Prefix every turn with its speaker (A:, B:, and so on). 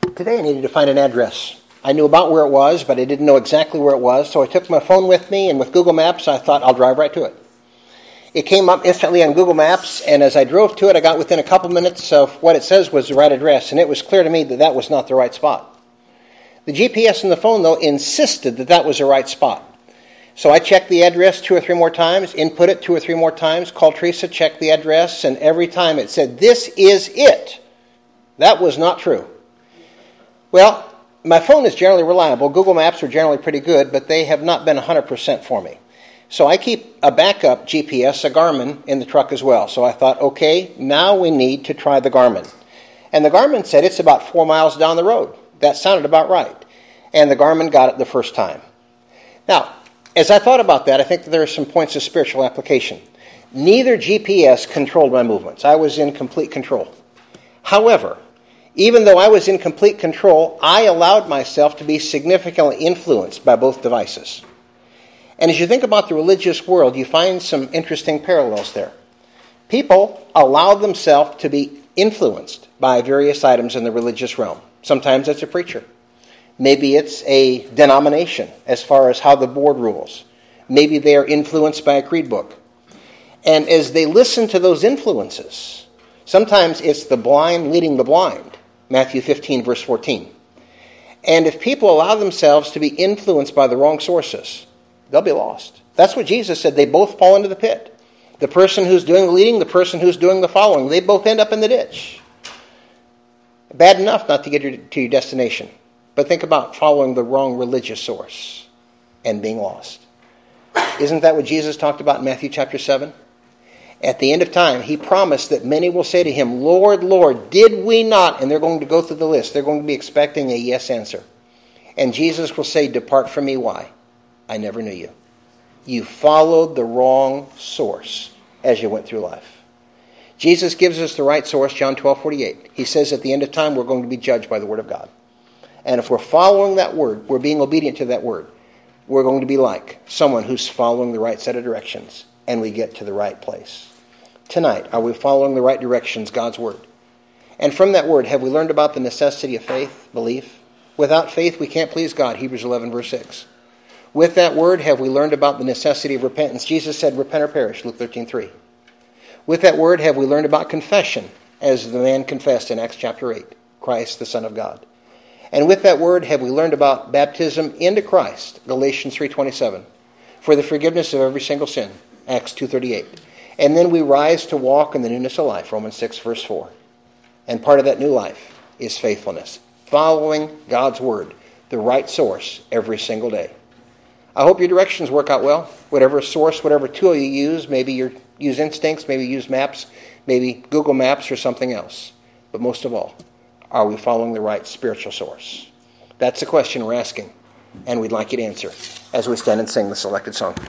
A: Today I needed to find an address. I knew about where it was, but I didn't know exactly where it was, so I took my phone with me, and with Google Maps, I thought I'll drive right to it. It came up instantly on Google Maps, and as I drove to it, I got within a couple minutes of what it says was the right address, and it was clear to me that that was not the right spot. The GPS in the phone, though, insisted that that was the right spot. So I checked the address 2 or 3 more times, input it 2 or 3 more times, called Teresa, checked the address, and every time it said, "This is it." That was not true. Well, my phone is generally reliable. Google Maps are generally pretty good, but they have not been 100% for me. So I keep a backup GPS, a Garmin, in the truck as well. So I thought, okay, now we need to try the Garmin. And the Garmin said it's about 4 miles down the road. That sounded about right. And the Garmin got it the first time. Now, as I thought about that, I think that there are some points of spiritual application. Neither GPS controlled my movements. I was in complete control. However, even though I was in complete control, I allowed myself to be significantly influenced by both devices. And as you think about the religious world, you find some interesting parallels there. People allow themselves to be influenced by various items in the religious realm. Sometimes it's a preacher. Maybe it's a denomination as far as how the board rules. Maybe they are influenced by a creed book. And as they listen to those influences, sometimes it's the blind leading the blind. Matthew 15, verse 14. And if people allow themselves to be influenced by the wrong sources, they'll be lost. That's what Jesus said. They both fall into the pit. The person who's doing the leading, the person who's doing the following, they both end up in the ditch. Bad enough not to get to your destination. But think about following the wrong religious source and being lost. Isn't that what Jesus talked about in Matthew chapter 7? At the end of time, he promised that many will say to him, "Lord, Lord, did we not?" And they're going to go through the list. They're going to be expecting a yes answer. And Jesus will say, "Depart from me, why? I never knew you. You followed the wrong source as you went through life." Jesus gives us the right source, John 12:48. He says at the end of time, we're going to be judged by the Word of God. And if we're following that Word, we're being obedient to that Word, we're going to be like someone who's following the right set of directions, and we get to the right place. Tonight, are we following the right directions, God's Word? And from that Word, have we learned about the necessity of faith, belief? Without faith, we can't please God, Hebrews 11, verse 6. With that Word, have we learned about the necessity of repentance? Jesus said, "Repent or perish," Luke 13:3. With that Word, have we learned about confession, as the man confessed in Acts chapter 8, Christ, the Son of God? And with that Word, have we learned about baptism into Christ, Galatians 3:27, for the forgiveness of every single sin, Acts 2:38. And then we rise to walk in the newness of life, Romans 6, verse 4. And part of that new life is faithfulness, following God's Word, the right source, every single day. I hope your directions work out well. Whatever source, whatever tool you use, maybe you use Instincts, maybe you use Maps, maybe Google Maps or something else. But most of all, are we following the right spiritual source? That's the question we're asking, and we'd like you to answer as we stand and sing the selected song.